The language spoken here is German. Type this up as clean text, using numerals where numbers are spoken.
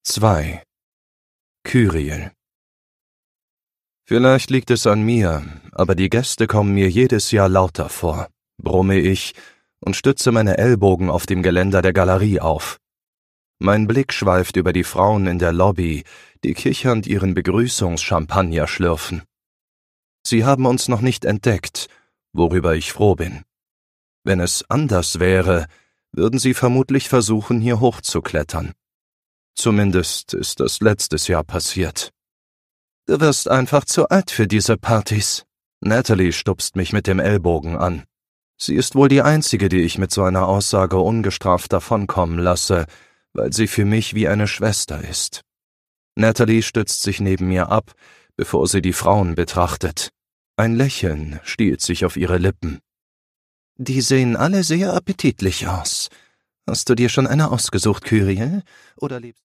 2. Kyriel. Vielleicht liegt es an mir, aber die Gäste kommen mir jedes Jahr lauter vor, brumme ich und stütze meine Ellbogen auf dem Geländer der Galerie auf. Mein Blick schweift über die Frauen in der Lobby, die kichernd ihren Begrüßungschampagner schlürfen. Sie haben uns noch nicht entdeckt, worüber ich froh bin. Wenn es anders wäre, würden sie vermutlich versuchen, hier hochzuklettern. Zumindest ist das letztes Jahr passiert. »Du wirst einfach zu alt für diese Partys.« Natalie stupst mich mit dem Ellbogen an. Sie ist wohl die Einzige, die ich mit so einer Aussage ungestraft davonkommen lasse, weil sie für mich wie eine Schwester ist. Natalie stützt sich neben mir ab, bevor sie die Frauen betrachtet. Ein Lächeln stiehlt sich auf ihre Lippen. »Die sehen alle sehr appetitlich aus. Hast du dir schon eine ausgesucht, Kyriel? Oder lebst